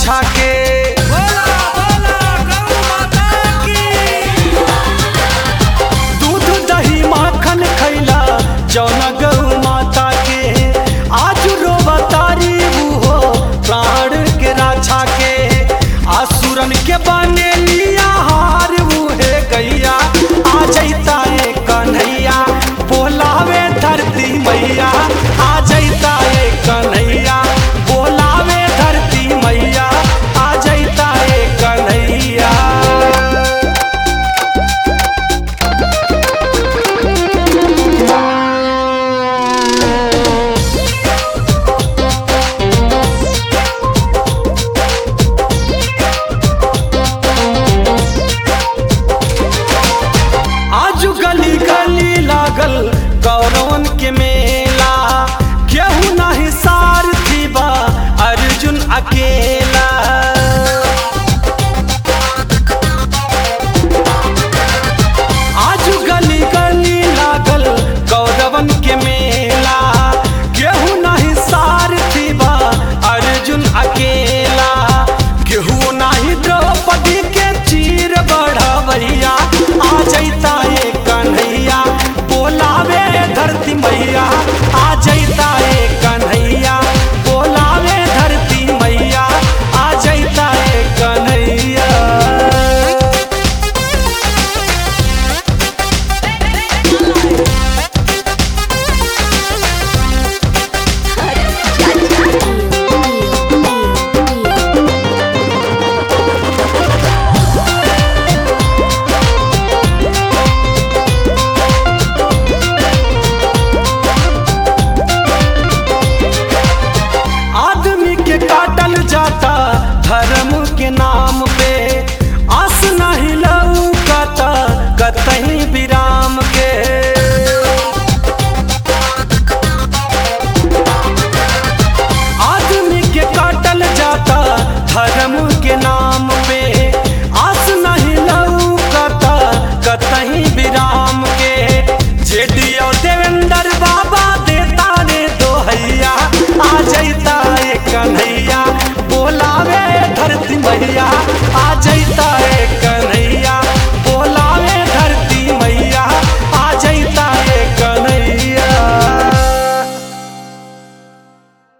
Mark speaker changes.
Speaker 1: राछा के।
Speaker 2: बोला बोला गौ माता की।
Speaker 1: दूध दही माखन खैला जौन गौ माता के, आज रोवतारी हो प्राण के राछा के। आसुरन के बने लिया हार मुहे गैया, आ जैता ए कन्हैया बोलावे धरती मैया, आ जैता ए कन्हैया बोलावे धरती मैया, आ जैता ए कन्हैया। आजू गली गली लागल कौरवन के मेला, केहू नाही सारथी बा अर्जुन अकेला। आजू गली गली लागल कौरवन के मेला, केहू नाही सारथी बा अर्जुन अकेला। केहू नाही द्रौपदी के चीर बढ़वैया, आ जैता ए कन्हैया बोलावे धरती मैया,